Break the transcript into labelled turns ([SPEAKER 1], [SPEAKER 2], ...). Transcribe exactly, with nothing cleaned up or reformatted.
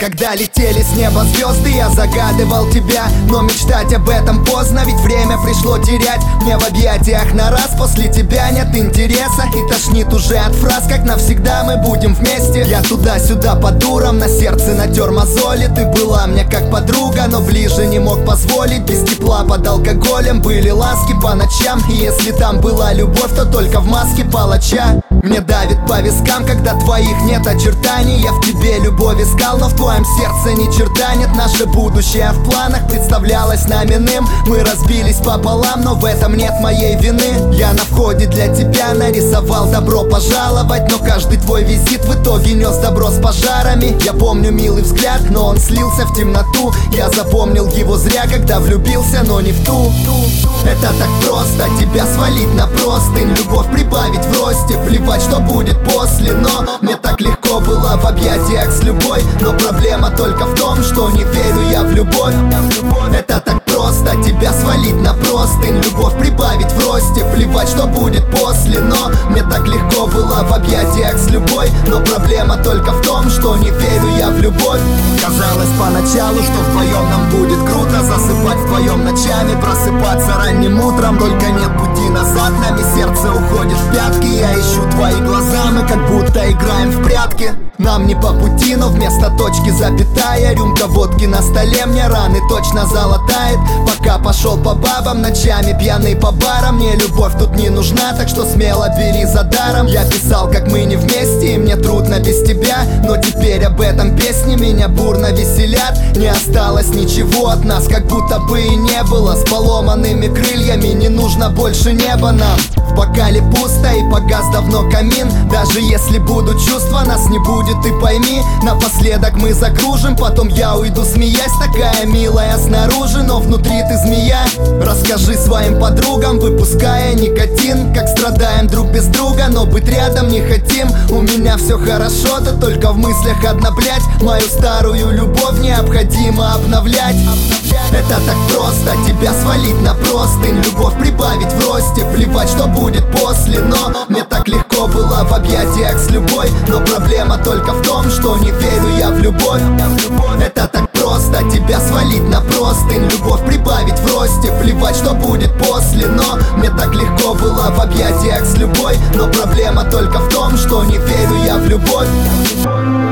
[SPEAKER 1] Когда летели с неба звезды, я загадывал тебя, но мечтать об этом поздно, ведь время пришло терять. Мне в объятиях на раз, после тебя нет интереса, и тошнит уже от фраз, как навсегда мы будем вместе. Я туда-сюда по дурам, на сердце натер мозоли. Ты была мне как подруга, но ближе не мог позволить. Без тепла под алкоголем были ласки по ночам, и если там была любовь, то только в маске палача. Мне давит по вискам, когда твоих нет очертаний. Я в тебе любовь искал, но в твоем сердце ни черта нет. Наше будущее в планах представлялось нам иным. Мы разбились пополам, но в этом нет моей вины. Я на входе для тебя нарисовал добро пожаловать, но каждый твой визит в итоге нес добро с пожарами. Я помню милый взгляд, но он слился в темноту. Я запомнил его зря, когда влюбился, но не в ту. Это так просто, тебя свалить на простынь, любовь прибавить в росте, плевать, что будет после. Но мне так легко было в объятиях с любой, но проблема только в том, что не верю я в любовь. Это так просто, тебя свалить на простынь, любовь прибавить в росте, плевать, что будет после. Но мне так легко было в объятиях с любой, но проблема только в том, что не верю я в любовь. Казалось поначалу, что вдвоем нам будет круто, засыпать вдвоем ночами, просыпаться ранним утром. Только нет пути назад, нами сердце уходит в пятки. Я ищу твои глаза, мы как будто играем в прятки. Нам не по пути, но вместо точки запятая. Рюмка водки на столе мне раны точно залатает. Пока пошел по бабам, ночами пьяный по барам. Мне любовь тут не нужна, так что смело бери за даром. Я писал, как мы не вместе, и мне трудно без тебя, но теперь об этом песни меня бурно веселят. Не осталось ничего от нас, как будто бы и не было. С поломанными крыльями не нужно больше неба нам. В бокале пусто и погас давно камин. Даже если будут чувства, нас не будет, ты пойми. Напоследок мы закружим, потом я уйду смеясь. Такая милая снаружи, но внутри ты змея. Расскажи своим подругам, выпуская никотин, как страдаем друг без друга, но быть рядом не хотим. У меня все хорошо, да только в мыслях одна блядь. Мою старую любовь необходимо обновлять. Это так просто, тебя свалить на простынь, любовь прибавить в росте, плевать, что будет после. Но мне так легко было в объятиях с любой, но проблема только в том, что не верю я в любовь. Это так просто, тебя свалить на простынь, любовь прибавить в росте, плевать, что будет после. Но мне так легко было в объятиях с любой, но проблема только в том, что не верю я в любовь.